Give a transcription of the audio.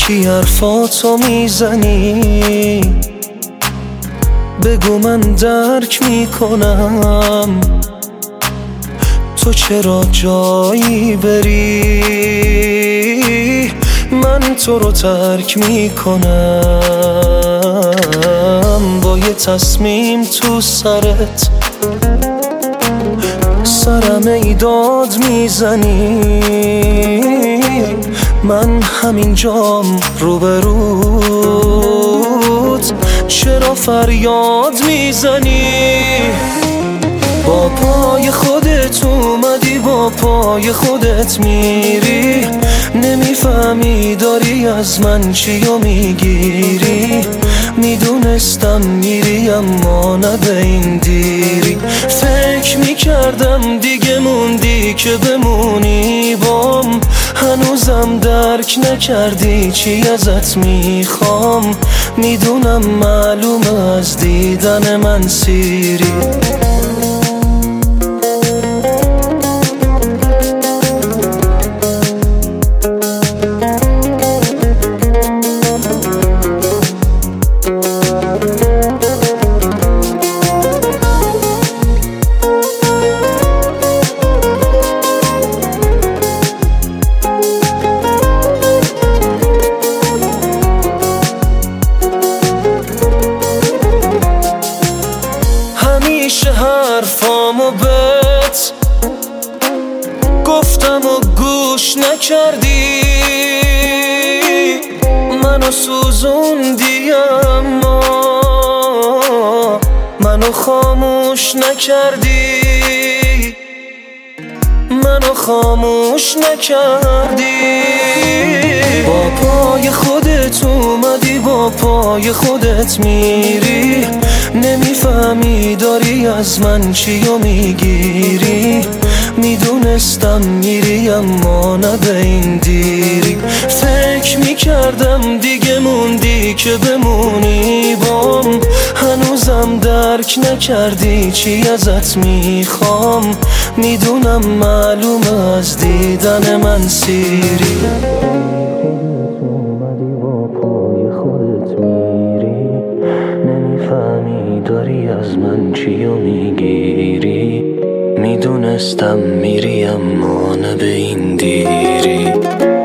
کی حرفاتو میزنی؟ بگو من درک میکنم. تو چرا جایی بری من تو رو ترک میکنم. با یه تصمیم تو سرت سرم ایداد میزنی. من همینجام روبروت چرا فریاد میزنی؟ با پای خودت اومدی با پای خودت میری. نمیفهمی داری از من چیو میگیری. میدونستم میری اما نه به این دیری. فکر میکردم دیگه موندی که بمونی بام. هنوزم درک نکردی چی ازت میخوام. میدونم معلومه از دیدن من سیری. همیشه حرفامو بهت گفتم و گوش نکردی. منو سوزوندی اما منو خاموش نکردی. منو خاموش نکردی. با پای خودت اومدی با پای خودت میری. نمیفهمی داری از من چیو میگیری. میدونستم میری اما نه به این دیری. فکر میکردم دیگه موندی که بمونی بام. هنوزم درک نکردی چی ازت میخوام. میدونم معلومه از دیدن من سیری. نمیفهمی داری از من چیو میگیری. میدونستم میری اما نه به این دیری.